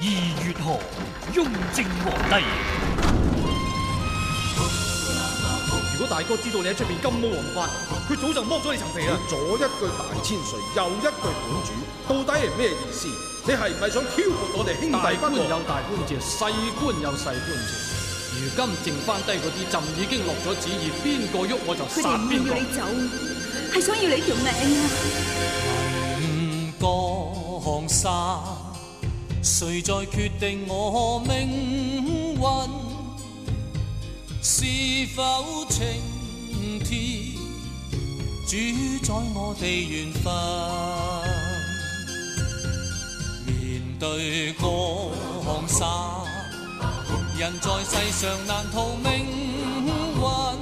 月河，雍正皇帝。 如果大哥知道你喺出邊金毛王法，佢早就剝咗你層皮啦。 左一句大千歲，右一句本主，到底係咩意思？你係唔係想挑撥我哋兄弟不和？ 大官有大官節，細官有細官節。如今剩翻低嗰啲朕已經落咗旨意，邊個喐我就殺邊個。 佢哋唔要你走，係想要你條命啊！ 江山，誰在決定我命運？是否青天主宰我哋緣分？面對江山，人在世上難逃命運，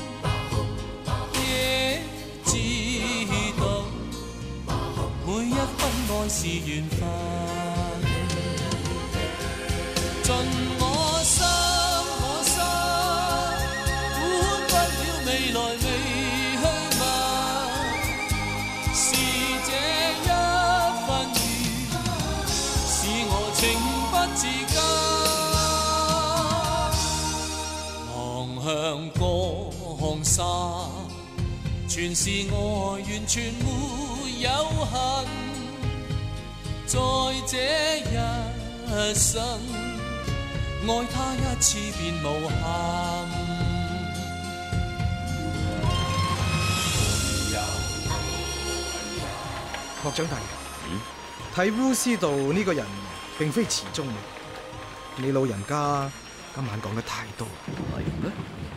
也知道每一分愛是緣分。盡我心，管不了未來未去問，是這一份緣，使我情不自禁。望向江山，全是愛，完全沒有恨，在這一生愛他一次便無憾。 學長大人，睇烏師道呢個人並非池中嘅，你老人家今晚講得太多。 係咩？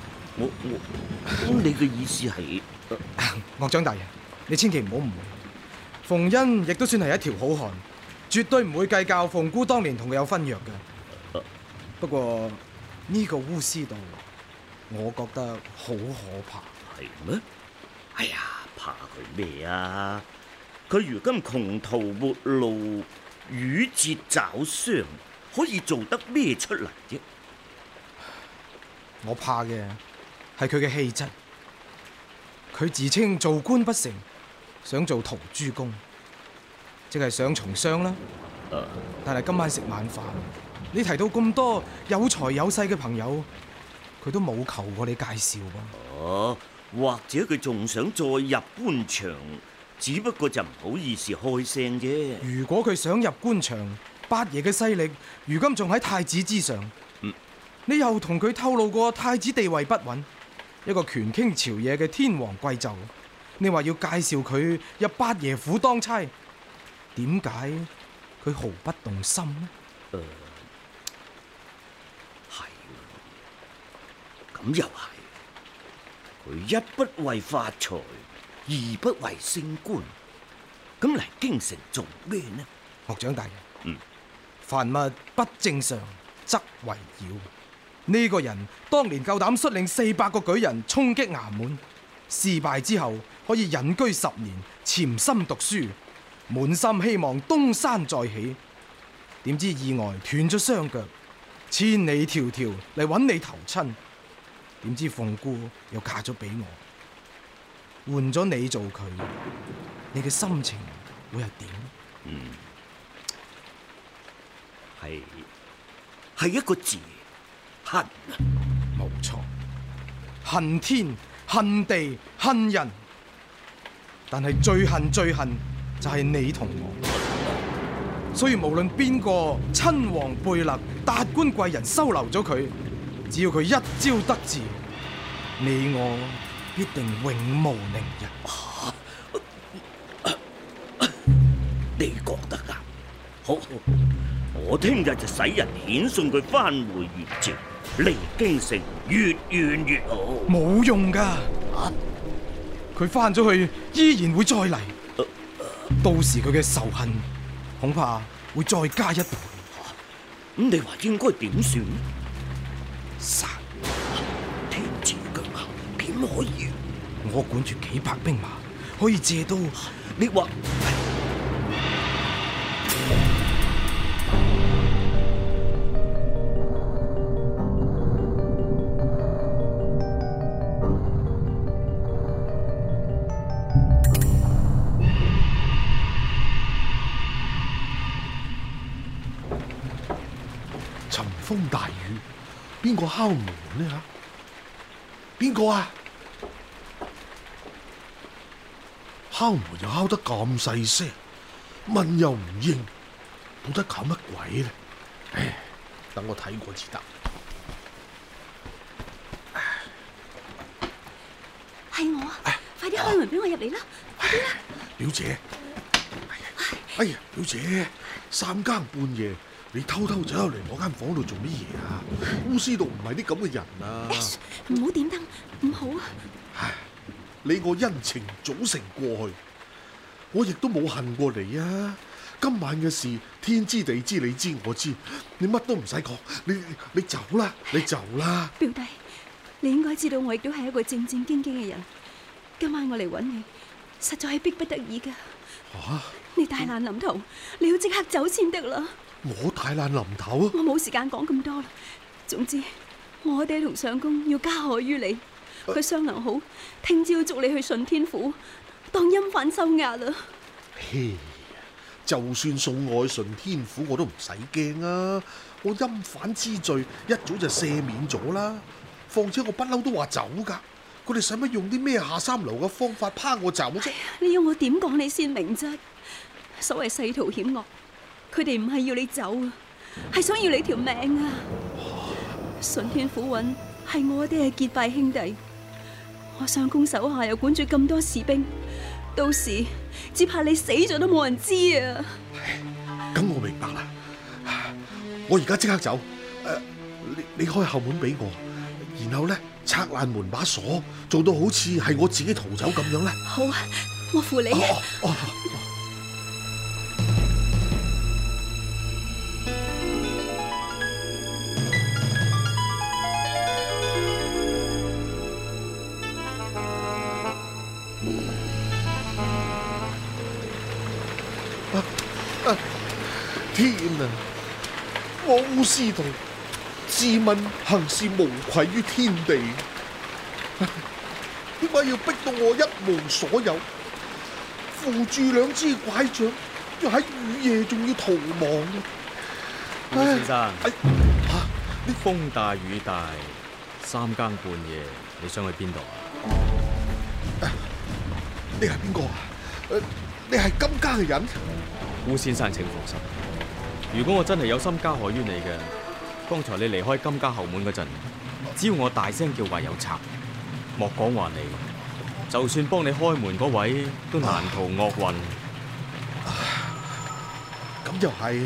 你嘅意思係？ 學長大人，你千祈唔好誤會，馮恩亦都算係一條好漢，絕對唔會計較馮姑當年同佢有婚約嘅。不過呢個烏師道，我覺得好可怕。 係咩？哎呀，怕佢咩啊？佢如今窮途末路，羽折爪傷，可以做得咩出嚟啫？ 我怕嘅係佢嘅氣質。佢自稱做官不成，想做陶朱公，即係想從商啦。但係今晚食晚飯，你提到咁多有才有勢嘅朋友，佢都冇求過你介紹噃。 或者佢仲想再入官場，只不過就唔好意思開聲啫。 如果佢想入官場，八爺嘅勢力如今仲喺太子之上，你又同佢透露過太子地位不穩，一個權傾朝野嘅天王貴胄，你話要介紹佢入八爺府當差，點解佢毫不動心呢？ 係，咁又係。佢一不為發財，二不為升官，咁嚟京城做咩呢？ 學長大人，凡物不正常則為妖。呢個人當年夠膽率領400個舉人衝擊衙門，事敗之後可以隱居10年，潛心讀書，滿心希望東山再起。點知意外斷咗雙腳，千里迢迢嚟揾你投親。點知鳳姑又嫁咗俾我，換咗你做佢，你嘅心情會係點？ 係一個字，恨。 冇錯，恨天、恨地、恨人。但係最恨就係你同我。所以無論邊個親王貝勒、達官貴人收留咗佢，只要佢一朝得志，你我必定永無寧日。 你覺得啊？好，我聽日就使人遣送佢返回元朝，離京城越遠越好。 冇用噶，佢返咗去依然會再嚟，到時佢嘅仇恨恐怕會再加一倍。 咁你話應該點算？ 殺！ 天子腳下點可以？ 我管住幾百兵馬，可以借刀。 你話？ 風大雨，邊個敲門呢嚇？邊個啊？敲門又敲得咁細聲，問又唔應，到底搞乜鬼呢？唉，等我睇過至得。 係我啊！快啲開門俾我入嚟啦！快啲啦！ 表姐，哎呀，表姐，三更半夜你偷偷走入嚟我間房度做乜嘢啊？烏絲度唔係啲咁嘅人啊！ 唔好點燈，唔好啊！ 唉，你我恩情早成過去，我亦都冇恨過你啊！今晚嘅事天知地知，你知我知，你乜都唔使講，你走啦，你走啦！ 表弟，你應該知道我亦都係一個正正經經嘅人。今晚我嚟揾你，實在係逼不得已噶。你大難臨頭，你要即刻走先得啦。 我大難臨頭啊！ 我冇時間講咁多啦。總之，我爹同相公要加害於你，佢商量好，聽朝捉你去順天府當陰犯收押啦。 嘿，就算送我去順天府，我都唔使驚啊！我陰犯之罪一早就赦免咗啦。況且我不嬲都話走噶，佢哋使乜用啲咩下三流嘅方法拋我走啫？ 你要我點講你先明啫？所謂世途險惡，佢哋唔係要你走啊，係想要你條命啊！順天府尹係我哋嘅結拜兄弟，我相公手下又管住咁多士兵，到時只怕你死咗都冇人知啊！ 咁我明白啦，我而家即刻走。你開後門俾我，然後咧拆爛門把鎖，做到好似係我自己逃走咁樣咧。 好啊，我扶你。 天啊！我烏絲道自問行事無愧於天地，點解要逼到我一無所有，扶住兩支拐杖，又喺雨夜仲要逃亡？ 烏先生，風大雨大，三更半夜，你想去邊度啊？ 你係邊個啊？你係金家嘅人？ 烏先生請放心，如果我真係有心加害於你嘅，剛才你離開金家後門嗰陣，只要我大聲叫話有賊，莫講話你，就算幫你開門嗰位都難逃惡運。 咁又係，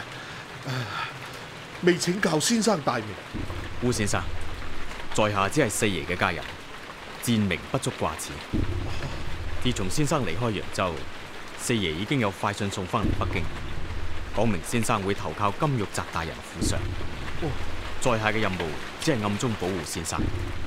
未請教先生大名。 烏先生，在下只係四爺嘅家人，賤名不足掛齒。自從先生離開揚州，四爺已經有快信送翻嚟北京，講明先生會投靠金玉澤大人府上。在下嘅任務只係暗中保護先生。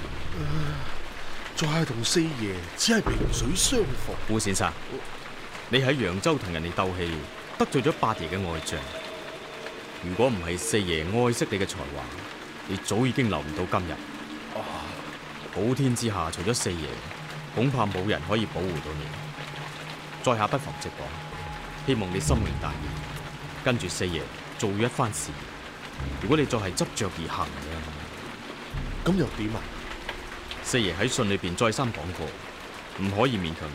在下同四爺只係萍水相逢。 烏先生，你喺揚州同人哋鬥氣，得罪咗八爺嘅愛將。如果唔係四爺愛惜你嘅才華，你早已經留唔到今日。普天之下，除咗四爺，恐怕冇人可以保護到你。在下不妨直講，希望你深明大義，跟住四爺做一番事。如果你再係執着而行嘅， 咁又點啊？ 四爺喺信裏邊再三講過，唔可以勉強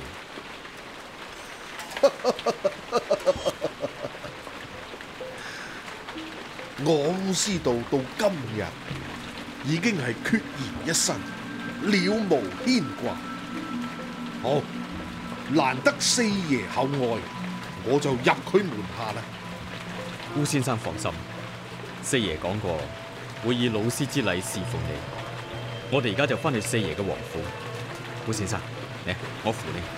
你。我烏絲道到今日已經係孑然一身，了無牽掛。好，難得四爺厚愛，我就入佢門下啦。 烏先生放心，四爺講過會以老師之禮侍奉你。我哋而家就翻去四爺嘅王府。烏先生，嚟，我扶你。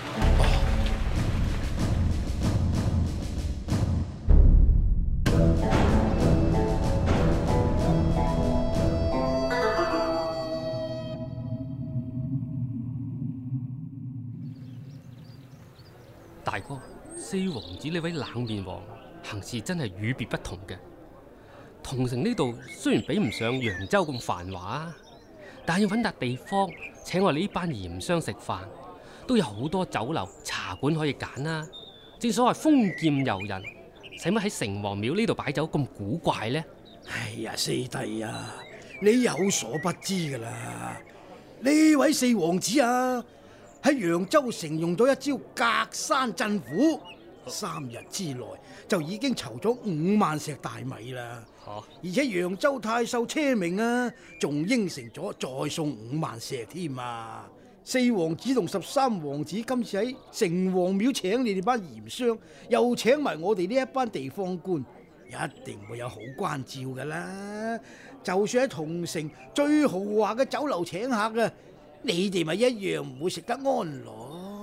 大哥，四王子呢位冷面王行事真係與別不同嘅。桐城呢度雖然比唔上揚州咁繁華，但係要揾笪地方請我哋呢班鹽商食飯，都有好多酒樓茶館可以揀啦。正所謂豐儉由人，使乜喺城隍廟呢度擺酒咁古怪呢？ 哎呀，四弟啊，你有所不知噶啦，呢位四王子啊，喺揚州城用咗一招隔山震虎，3日之內就已經籌咗5萬石大米啦。而且揚州太守車明啊，仲應承咗再送5萬石添啊！四王子同13王子今次喺城隍廟請你哋班鹽商，又請埋我哋呢一班地方官，一定會有好關照噶啦。就算喺同城最豪華嘅酒樓請客啊，你哋咪一樣唔會食得安樂。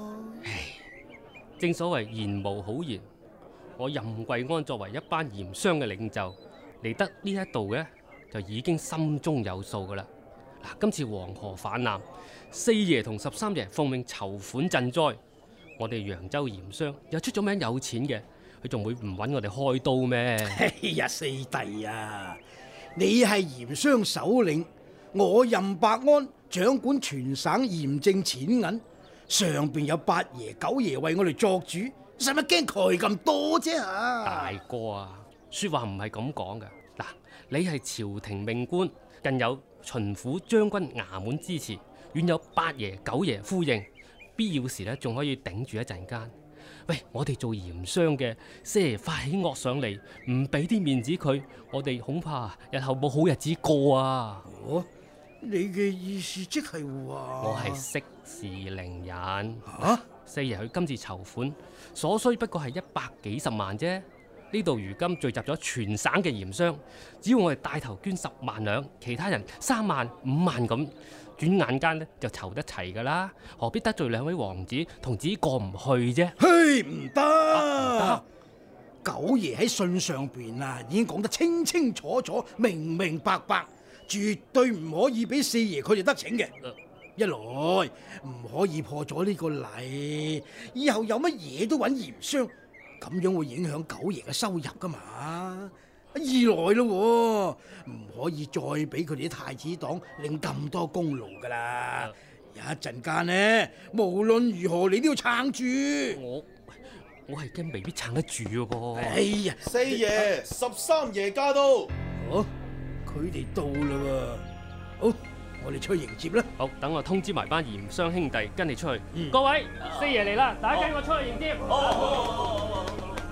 正所謂言無好言，我任貴安作為一班鹽商嘅領袖嚟得呢一度嘅，就已經心中有數噶啦。嗱，今次黃河泛濫，四爺同13爺奉命籌款賑災，我哋揚州鹽商又出咗名有錢嘅，佢仲會唔揾我哋開刀咩？ 哎呀，四弟啊，你係鹽商首領，我任百安掌管全省鹽政錢銀，上邊有8爺9爺為我哋作主，使乜驚佢咁多啫嚇？ 大哥啊，説話唔係咁講㗎。嗱，你係朝廷命官，更有巡撫將軍衙門支持，遠有8爺9爺呼應，必要時咧仲可以頂住一陣間。喂，我哋做鹽商嘅，四爺發起惡上嚟，唔俾啲面子佢，我哋恐怕日後冇好日子過啊！ 你嘅意思即係話我係息事寧人。四爺佢今次籌款所需不過係100幾十萬啫。呢度如今聚集咗全省嘅鹽商，只要我哋帶頭捐10萬兩，其他人3萬5萬咁，轉眼間呢就籌得齊噶啦，何必得罪2位王子同自己過唔去啫？ 嘿，唔得！九爺喺信上邊啊，已經講得清清楚楚、明明白白，絕對唔可以俾四爺佢哋得逞嘅。一來唔可以破咗呢個例，以後有乜嘢都揾鹽商，咁樣會影響九爺嘅收入噶嘛。二來咯，唔可以再俾佢哋啲太子黨領咁多功勞噶啦。有一陣間呢，無論如何你都要撐住。 我係驚未必撐得住嘅噃。 哎呀， 四爺、13爺駕到。 好，佢哋到啦喎。好，我哋出去迎接啦。 好，等我通知埋班鹽商兄弟跟你出去。各位，四爺嚟啦，大家跟我出去迎接。好。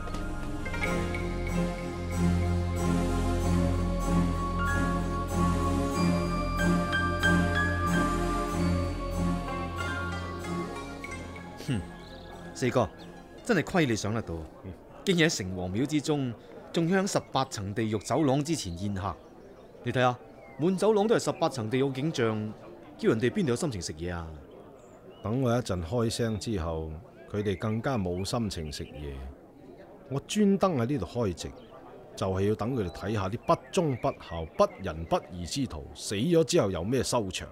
四哥，真係虧你想得到，竟然喺城隍廟之中，仲向18層地獄走廊之前宴客。你睇下，滿走廊都係18層地獄景象，叫人哋邊度有心情食嘢啊？ 等我一陣開聲之後，佢哋更加冇心情食嘢。我專登喺呢度開席，就係要等佢哋睇下啲不忠不孝、不仁不義之徒死咗之後有咩收場。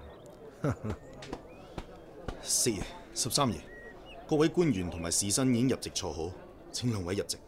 四爺、13爺。各位官員同埋士紳已經入席坐好，請2位入席。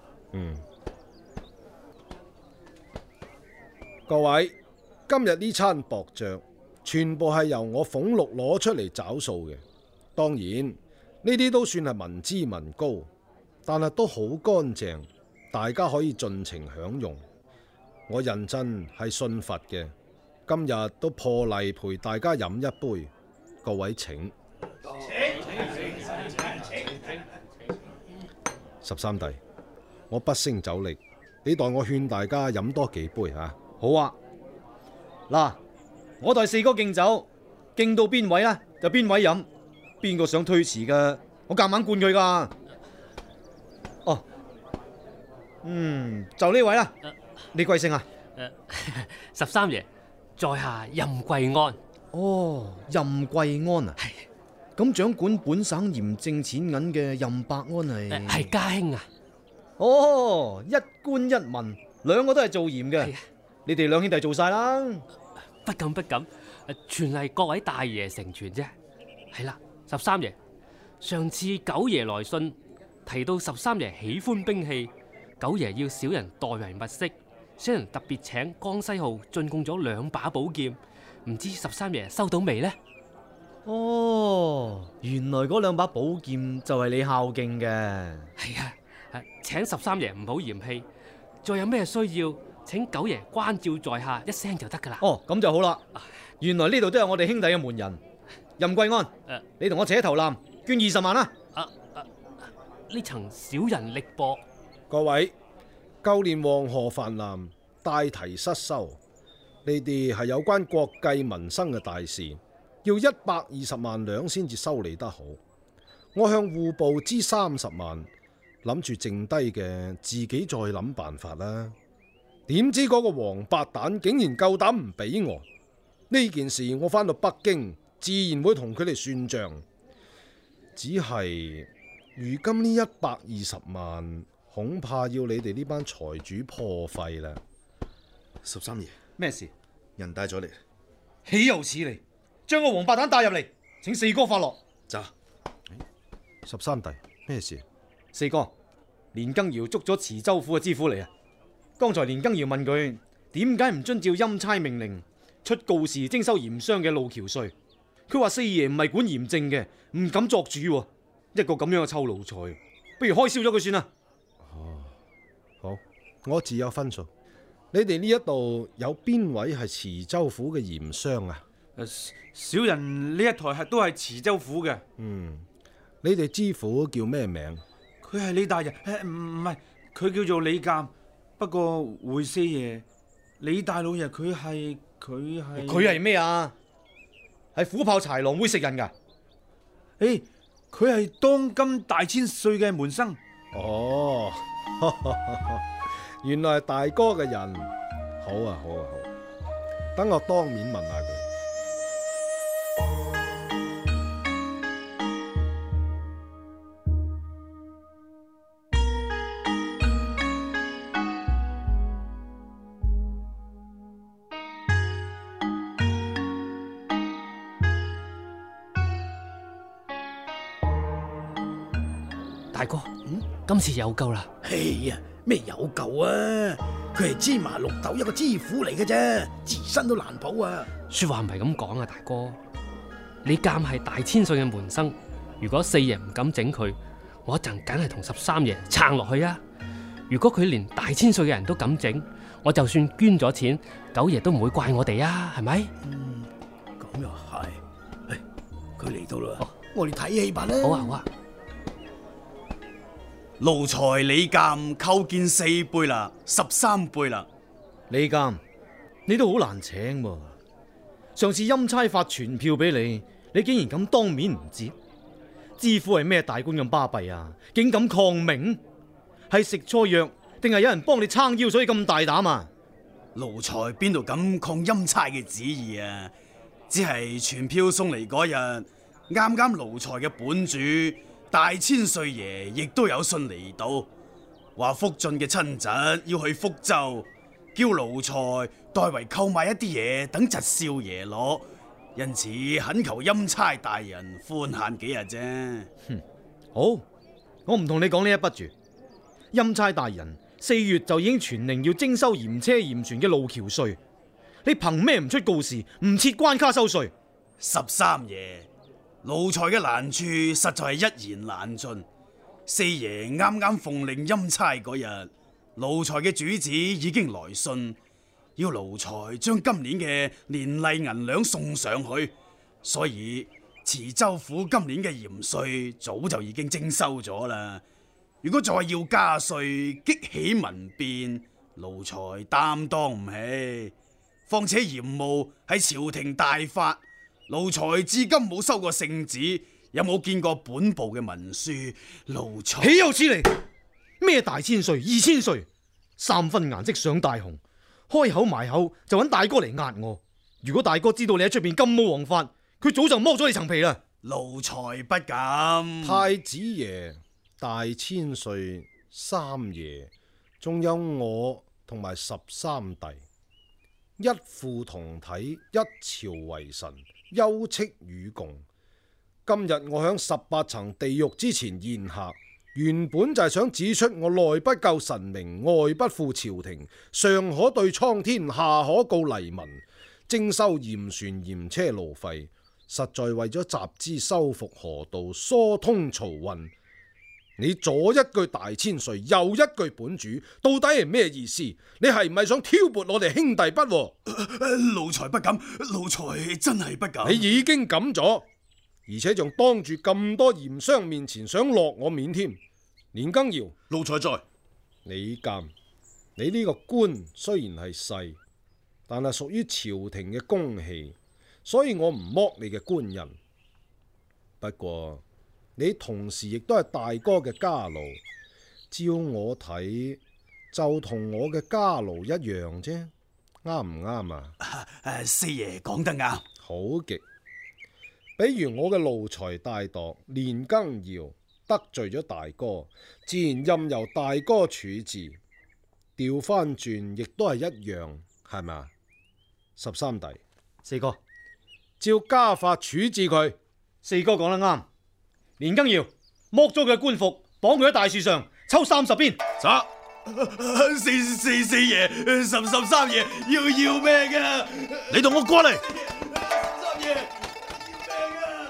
各位，今日呢餐薄醬全部係由我俸祿攞出嚟找數嘅。當然呢啲都算係民脂民膏，但係都好乾淨，大家可以盡情享用。我認真係信佛嘅，今日都破例陪大家飲一杯。各位請。13弟，我不勝酒力，你代我勸大家飲多幾杯吓。 好啊，嗱，我代四哥敬酒，敬到邊位呢就邊位飲，邊個想推辭嘅，我夾硬灌佢噶。哦，就呢位啦，你貴姓啊 ？13爺，在下任貴安。 哦，任貴安啊。咁掌管本省鹽政錢銀嘅任百安係家兄啊！ 哦，一官一民，2個都係做鹽嘅。你哋2兄弟做晒啦。 不敢，全係各位大爺成全啫。係啦，13爺，上次9爺來信提到13爺喜歡兵器，9爺要小人代為物色，小人特別請江西號進貢咗2把寶劍，唔知13爺收到未呢？ 哦，原來嗰2把寶劍就係你孝敬嘅。 係啊，請13爺唔好嫌棄，再有咩需要請九爺關照在下一聲就得噶啦。 哦，咁就好啦。原來呢度都有我哋兄弟嘅門人。任貴安，你同我扯頭纜，捐20萬啦。 呢層小人力薄。 各位，舊年黃河泛濫，大堤失修，呢啲係有關國計民生嘅大事，要120萬兩先至修理得好。我向戶部支30萬，諗住剩低嘅自己再諗辦法啦。點知嗰個王八蛋竟然夠膽唔俾我，呢件事我返到北京自然會同佢哋算賬。只係如今呢120萬，恐怕要你哋呢班財主破費啦。 13爺， 咩事？ 人帶咗嚟。 豈有此理！將個王八蛋帶入嚟，請四哥發落。 走。 13弟，咩事？ 四哥，連更堯捉咗池州府嘅知府嚟啊！剛才連更堯問佢點解唔遵照欽差命令出告示徵收鹽商嘅路橋稅，佢話四爺唔係管鹽政嘅，唔敢作主喎。一個咁樣嘅臭奴才，不如開銷咗佢算啦。 哦，好，我自有分數。你哋呢一度有邊位係池州府嘅鹽商啊？ 小人呢一台都係池州府嘅。 你哋知府叫咩名？ 佢係李大人，唔係，佢叫做李鑑。不過回四爺，李大老爺佢係咩啊？係虎豹豺狼會食人噶？ 佢係當今大千歲嘅門生。 哦，原來係大哥嘅人。好啊，好啊，好。等我當面問下佢。 大哥，今次有救啦！ 哎呀，咩有救啊？佢係芝麻綠豆一個知府嚟嘅啫，自身都難保啊！ 說話唔係咁講啊，大哥。李鑑係大千歲嘅門生，如果四爺唔敢整佢，我一陣梗係同13爺撐落去啊！如果佢連大千歲嘅人都敢整，我就算捐咗錢，九爺都唔會怪我哋啊，係咪？ 咁又係。佢嚟到啦，我哋睇戲吧啦。 好啊，好啊。 奴才李鑑叩見4輩啦，13輩啦。 李鑑，你都好難請喎。上次欽差發傳票俾你，你竟然敢當面唔接？知府係咩大官咁巴閉啊？竟敢抗命？係食錯藥定係有人幫你撐腰，所以咁大膽啊？ 奴才邊度敢抗欽差嘅旨意啊？只係傳票送嚟嗰日，啱奴才嘅本主大千歲爺亦都有信嚟到，話福晉嘅親侄要去福州，叫奴才代為購買一啲嘢等侄少爺攞，因此懇求欽差大人寬限幾日啫。 好，我唔同你講呢一筆住。欽差大人4月就已經傳令要徵收鹽車鹽船嘅路橋稅，你憑咩唔出告示，唔設關卡收稅 ？13爺，奴才嘅難處實在係一言難盡。四爺啱奉令欽差嗰日，奴才嘅主子已經來信，要奴才將今年嘅年例銀兩送上去，所以池州府今年嘅鹽稅早就已經徵收咗啦。如果再要加稅，激起民變，奴才擔當唔起。況且鹽務係朝廷大法，奴才至今冇收過聖旨，有冇見過本部嘅文書？奴才豈有此理！咩大千歲、2000歲，3分顏色上大紅，開口埋口就揾大哥嚟壓我。如果大哥知道你喺出邊金毛王法，佢早就剝咗你層皮啦。 奴才不敢。 太子爺、大千歲、三爺，仲有我同埋13弟，一父同體，一朝為臣，休戚與共。今日我響18層地獄之前宴客，原本就係想指出我內不救神明，外不負朝廷，上可對蒼天，下可告黎民，徵收鹽船鹽車路費，實在為咗集資修復河道，疏通漕運。 你左一句大千歲，右一句本主，到底係咩意思？你係唔係想挑撥我哋兄弟不和？ 奴才不敢，奴才真係不敢。 你已經敢咗，而且仲當住咁多鹽商面前想落我面添。年羹堯， 奴才在。 李鑑，你呢個官雖然係細，但係屬於朝廷嘅公器，所以我唔剝你嘅官人。不過你同時亦都係大哥嘅家奴，照我睇就同我嘅家奴一樣啫，啱唔啱啊？ 四爺講得啱。 好極，比如我嘅奴才大度年羹堯得罪咗大哥，自然任由大哥處置。調翻轉亦都係一樣，係咪啊？13弟， 四哥， 照家法處置佢。 四哥講得啱。年羹堯剝咗佢嘅官服，綁佢喺大樹上，抽30鞭。 走。四爺，13爺要命啊！ 你同我過嚟。 13爺要命啊！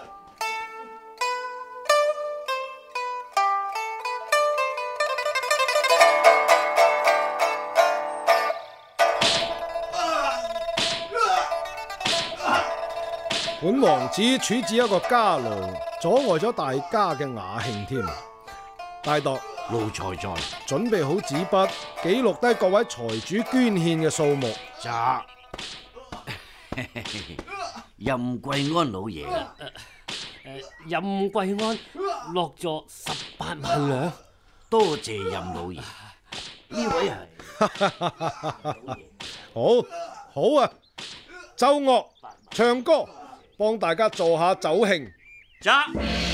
本王子處置一個家奴，阻礙咗大家嘅雅興添。大度， 奴才在， 準備好紙筆，記錄低各位財主捐獻嘅數目。 咋？任貴安老爺， 任貴安落咗18萬兩， 多謝任老爺。呢位係好啊！奏樂唱歌，幫大家助下酒興。 咋？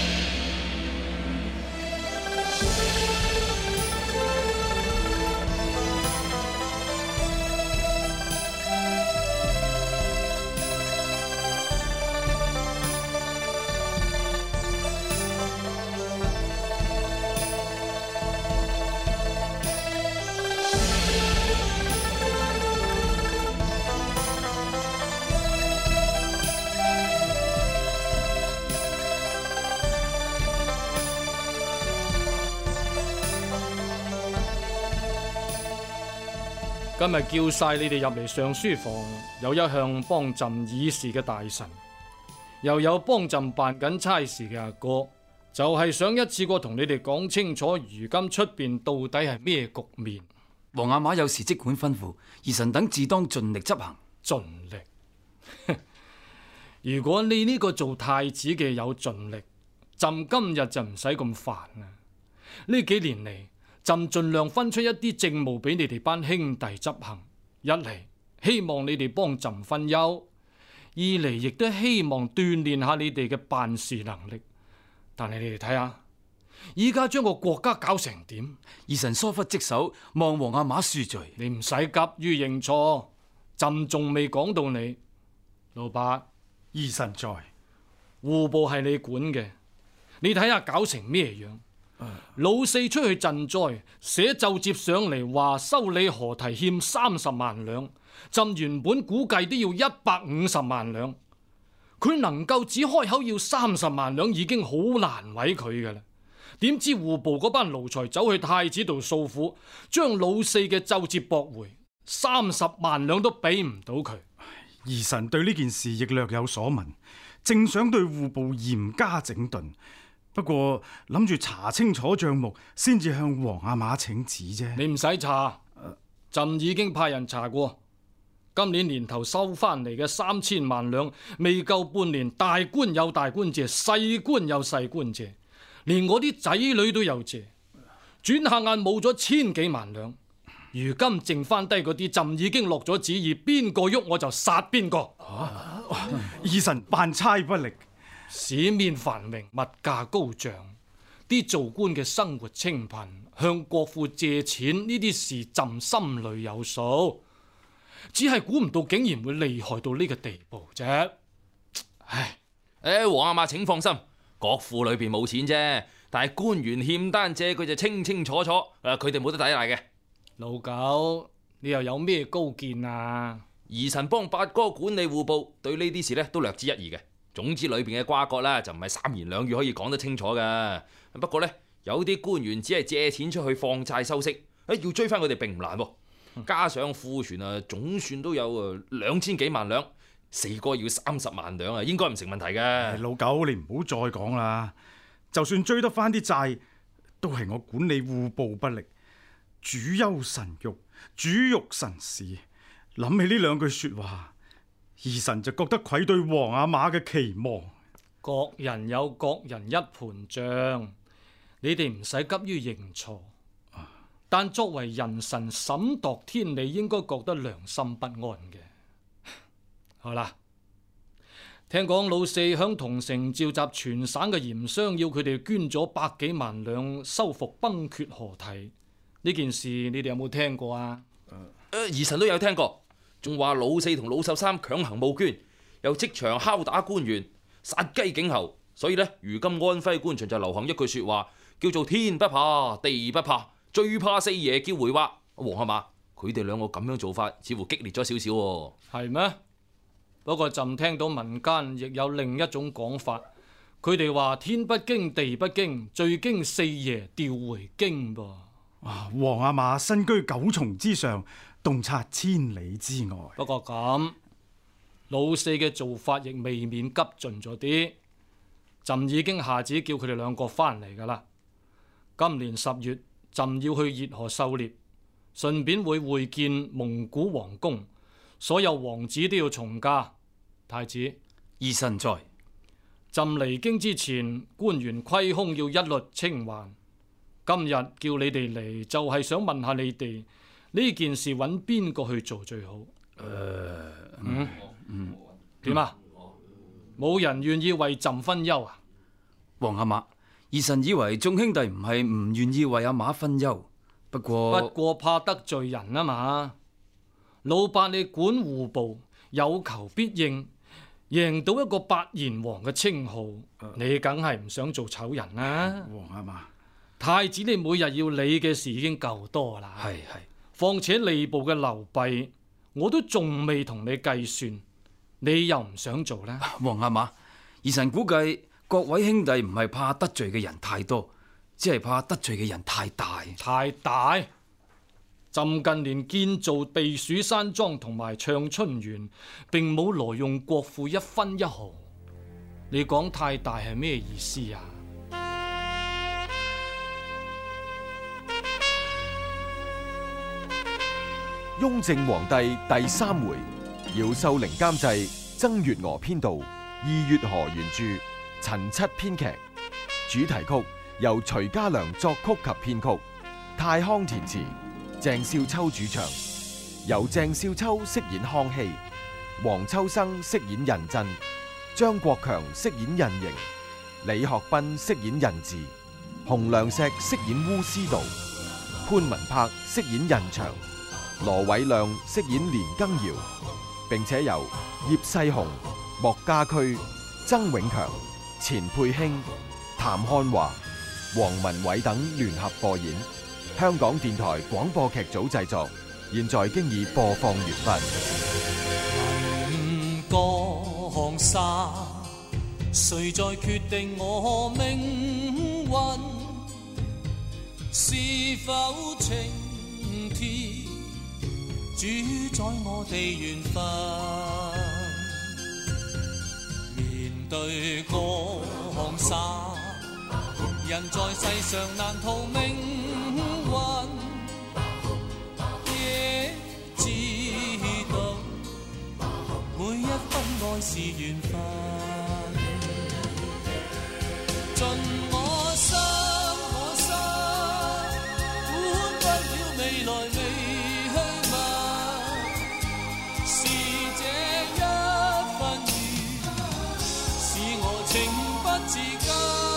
今日叫晒你哋入嚟上書房，有一向幫朕議事嘅大臣，又有幫朕辦緊差事嘅阿哥，就係想一次過同你哋講清楚，如今出邊到底係咩局面。 皇阿瑪有事即管吩咐，兒臣等自當盡力執行。 盡力？如果你呢個做太子嘅有盡力，朕今日就唔使咁煩啦。呢幾年嚟，朕盡量分出一啲政務俾你哋班兄弟執行，一嚟希望你哋幫朕分憂，二嚟亦都希望鍛煉下你哋嘅辦事能力。但係你哋睇下，依家將個國家搞成點？ 兒臣疏忽職守，望皇阿瑪恕罪。 你唔使急於認錯，朕仲未講到你。老八， 兒臣在。 戶部係你管嘅，你睇下搞成咩樣？老四出去賑災，寫奏摺上嚟話修理河堤欠30萬兩，朕原本估計都要150萬兩，佢能夠只開口要30萬兩已經好難為佢噶啦。點知戶部嗰班奴才走去太子度訴苦，將老四嘅奏摺駁回，30萬兩都俾唔到佢。 兒臣對呢件事亦略有所聞，正想對戶部嚴加整頓。不過諗住查清楚賬目，先至向皇阿瑪請旨啫。 你唔使查，朕已經派人查過。今年年頭收翻嚟嘅3000萬兩，未夠半年，大官有大官借，細官有細官借，連我啲仔女都有借。轉下眼冇咗1000幾萬兩，如今剩翻低嗰啲，朕已經落咗旨意，邊個喐我就殺邊個。 兒臣辦差不力。 市面繁榮，物價高漲，啲做官嘅生活清貧，向國庫借錢呢啲事，朕心裏有數，只係估唔到竟然會厲害到呢個地步啫。唉， 皇阿瑪請放心，國庫裏邊冇錢啫，但係官員欠單借佢就清清楚楚，佢哋冇得抵賴嘅。 老九，你又有咩高見啊？ 兒臣幫八哥管理戶部，對呢啲事呢都略知一二嘅。總之裏邊嘅瓜葛啦，就唔係3言2語可以講得清楚噶。不過呢， 有啲官員只係借錢出去放債收息，要追翻佢哋並唔難喎。加上庫存啊，總算都有2000幾萬兩，4哥要30萬兩啊，應該唔成問題嘅。 老狗，你唔好再講啦。就算追得翻啲債，都係我管理戶部不力，主憂神欲，主欲神事。諗起呢兩句說話，兒臣就覺得愧對皇阿瑪嘅期望。 各人有各人一盤賬，你哋唔使急於認錯。但作為人臣審度天理，應該覺得良心不安嘅。好啦，聽講老四響同城召集全省嘅鹽商，要佢哋捐咗100幾萬兩修復崩缺河堤。呢件事你哋有冇聽過啊？ 兒臣都有聽過，仲話老四同老十三強行募捐，又即場敲打官員，殺雞儆猴。所以呢，如今安徽官場就流行一句說話，叫做天不怕地不怕，最怕四爺叫回話。皇阿瑪，佢哋兩個咁樣做法，似乎激烈咗少少喎。 係咩？不過朕聽到民間亦有另一種講法，佢哋話天不驚地不驚，最驚四爺調回京噃。 皇阿瑪身居9重之上，洞察千里之外。 不過咁，老四嘅做法亦未免急進咗啲。朕已經下旨叫佢哋兩個翻嚟噶啦。今年10月，朕要去熱河狩獵，順便會會見蒙古王公，所有王子都要從駕。太子， 兒臣在。 朕離京之前，官員虧空要一律清還。今日叫你哋嚟，就係想問下你哋呢件事揾邊個去做最好？點啊？冇人願意為朕分憂啊？ 皇阿瑪，兒臣以為眾兄弟唔係唔願意為阿瑪分憂，不過怕得罪人啊嘛。老八你管戶部，有求必應，贏到一個8賢王嘅稱號，你梗係唔想做醜人啦。 皇阿瑪， 太子你每日要理嘅事已經夠多啦。 係， 況且吏部嘅流弊，我都仲未同你計算，你又唔想做呢？ 皇阿瑪，兒臣估計各位兄弟唔係怕得罪嘅人太多，只係怕得罪嘅人太大。 太大？朕近年建造避暑山莊同埋暢春園，並冇挪用國庫1分1毫。你講太大係咩意思啊？ 雍正皇帝第3回，姚秀玲監製，曾月娥編導，二月河原著，陳七編劇，主題曲由徐家良作曲及編曲，泰康填詞，鄭少秋主唱，由鄭少秋飾演康熙，黃秋生飾演胤禛，張國強飾演胤瑩，李學斌飾演胤祉，洪良石飾演烏思道，潘文柏飾演胤祥，羅偉亮飾演連庚堯，並且由葉世雄、莫家駒、曾永強、錢佩興、譚漢華、黃文偉等聯合播演。香港電台廣播劇組製作，現在經已播放完畢。 江山，誰在決定我命運？是否青天主宰我哋緣分？面對江山，人在世上難逃命運，亦知道每一分愛是緣分。盡我心，管不了未來未去問，是這一份緣，使我情不自禁。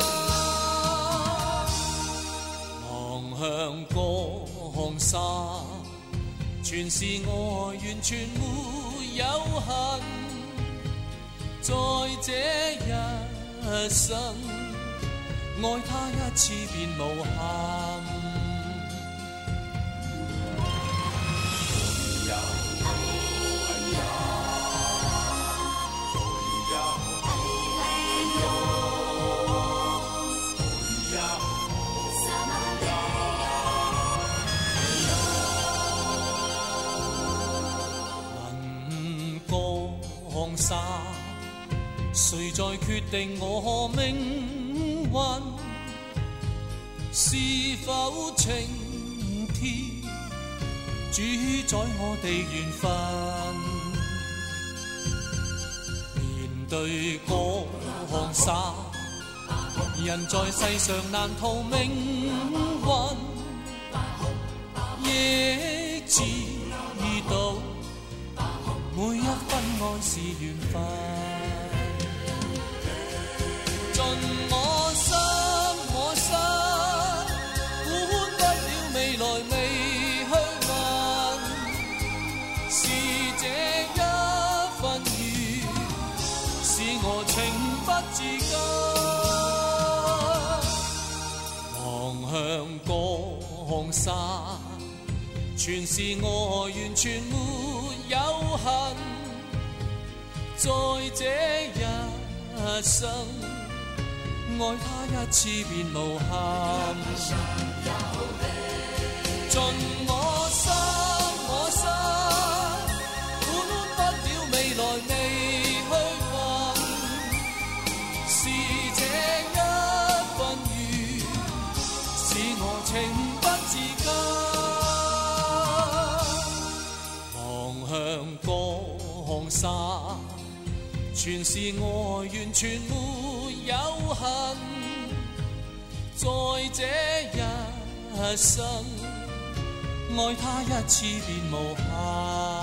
望向江山，全是愛，完全沒有恨。在這一生，愛他一次便無憾。 在決定我命運？是否青天主宰我哋緣分？面對各項殺，人在世上難逃命運，亦知道每一分愛是緣分。盡我心，我心管不了未來未去問，是這一份緣使我情不自禁。望向江山，全是愛，完全沒有恨，在這一生愛他一次便無憾。盡我心，我心管不了未來未去問，是這一份緣使我情不自禁。望向江山，全是愛，完全沒有恨，在這一生愛他一次便無憾。